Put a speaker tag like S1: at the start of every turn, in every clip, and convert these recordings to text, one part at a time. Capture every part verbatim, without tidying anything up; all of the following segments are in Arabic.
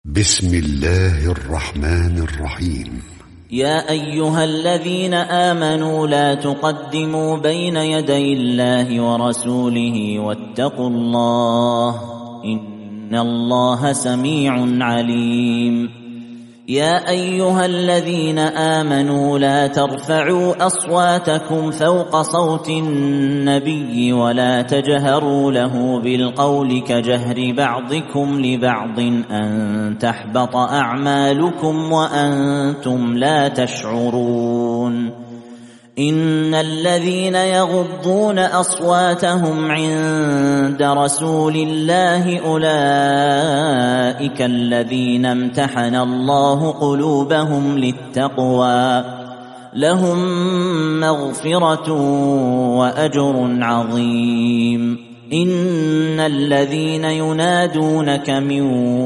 S1: بسم الله الرحمن الرحيم.
S2: يا أيها الذين آمنوا لا تقدموا بين يدي الله ورسوله واتقوا الله إن الله سميع عليم. يا أيها الذين آمنوا لا ترفعوا أصواتكم فوق صوت النبي ولا تجهروا له بالقول كجهر بعضكم لبعض أن تحبط أعمالكم وأنتم لا تشعرون. إن الذين يغضون أصواتهم عند رسول الله أولئك الذين امتحن الله قلوبهم للتقوى لهم مغفرة وأجر عظيم. إن الذين ينادونك من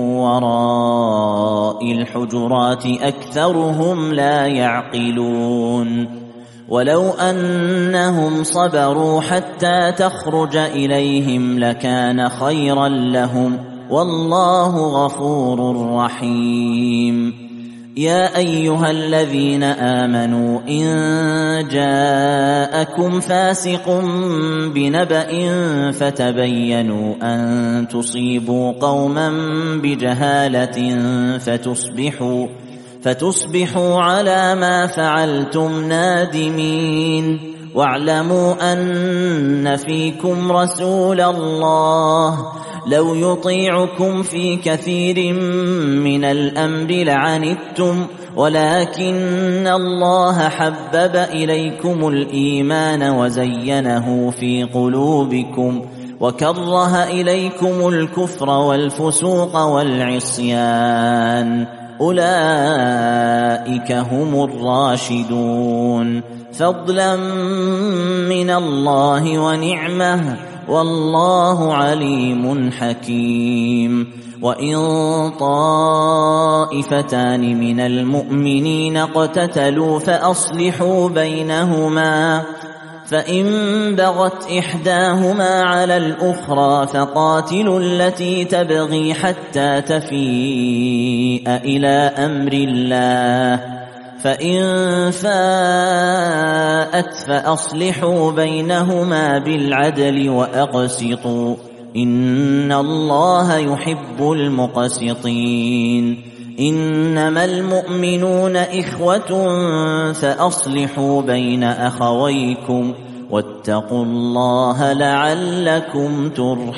S2: وراء الحجرات أكثرهم لا يعقلون. ولو أنهم صبروا حتى تخرج إليهم لكان خيرا لهم والله غفور رحيم. يا أيها الذين آمنوا إن جاءكم فاسق بنبأ فتبينوا أن تصيبوا قوما بجهالة فتصبحوا فتصبحوا على ما فعلتم نادمين. واعلموا أن فيكم رسول الله لو يطيعكم في كثير من الأمر لعنتم ولكن الله حبب إليكم الإيمان وزينه في قلوبكم وكره إليكم الكفر والفسوق والعصيان أولئك هم الراشدون فضلا من الله ونعمه والله عليم حكيم. وإن طائفتان من المؤمنين اقتتلوا فأصلحوا بينهما فإن بغت إحداهما على الأخرى فقاتلوا التي تبغي حتى تفيء إلى أمر الله فإن فاءت فأصلحوا بينهما بالعدل وأقسطوا إن الله يحب المقسطين. إنما المؤمنون إخوة فأصلحوا بين أخويكم واتقوا الله لعلكم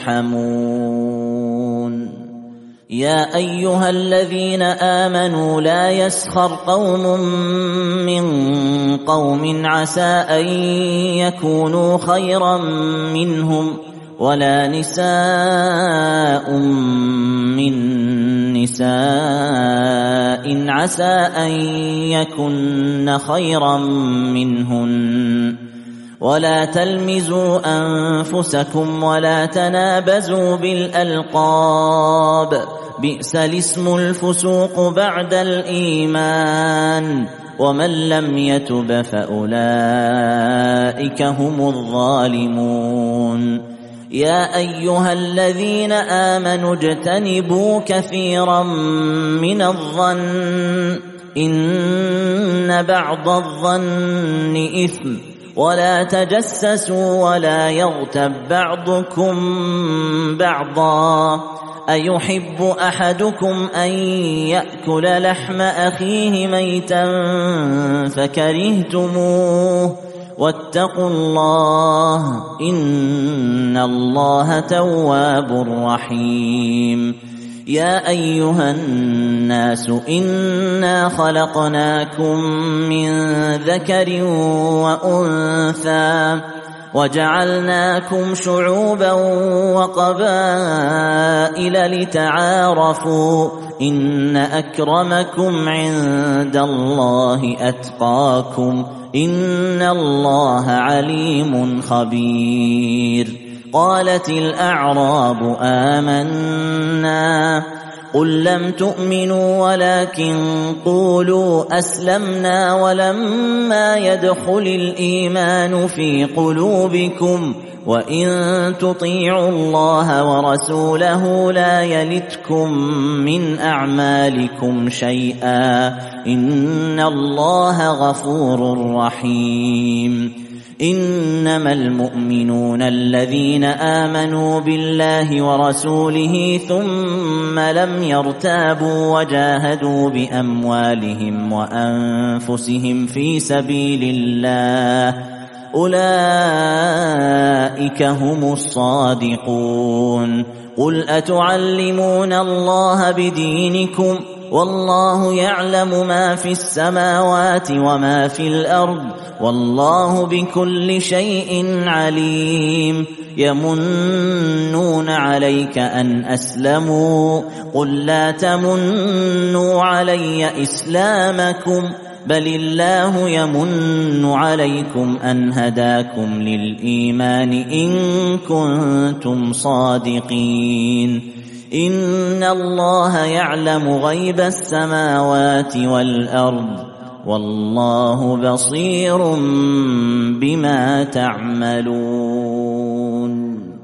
S2: ترحمون. يا أيها الذين آمنوا لا يسخر قوم من قوم عسى أن يكونوا خيرا منهم ولا نساء من نساء عسى أن يكن خيرا منهن ولا تلمزوا أنفسكم ولا تنابزوا بالألقاب بئس الاسم الفسوق بعد الإيمان ومن لم يتب فأولئك هم الظالمون. يا أيها الذين آمنوا اجتنبوا كثيرا من الظن إن بعض الظن إثم ولا تجسسوا ولا يغتب بعضكم بعضا أيحب أحدكم أن يأكل لحم أخيه ميتا فكرهتموه واتقوا الله إن الله تواب رحيم. يا أيها الناس إنا خلقناكم من ذكر وأنثى وجعلناكم شعوبا وقبائل لتعارفوا إن أكرمكم عند الله أتقاكم إن الله عليم خبير. قالت الأعراب آمنا قل لم تؤمنوا ولكن قولوا أسلمنا ولما يدخل الإيمان في قلوبكم وإن تطيعوا الله ورسوله لا يلتكم من أعمالكم شيئا إن الله غفور رحيم. إنما المؤمنون الذين آمنوا بالله ورسوله ثم لم يرتابوا وجاهدوا بأموالهم وأنفسهم في سبيل الله أولئك هم الصادقون. قل أتعلمون الله بدينكم والله يعلم ما في السماوات وما في الأرض والله بكل شيء عليم. يمنون عليك أن أسلموا قل لا تمنوا علي إسلامكم بل الله يمن عليكم أن هداكم للإيمان إن كنتم صادقين. إن الله يعلم غيب السماوات والأرض والله بصير بما تعملون.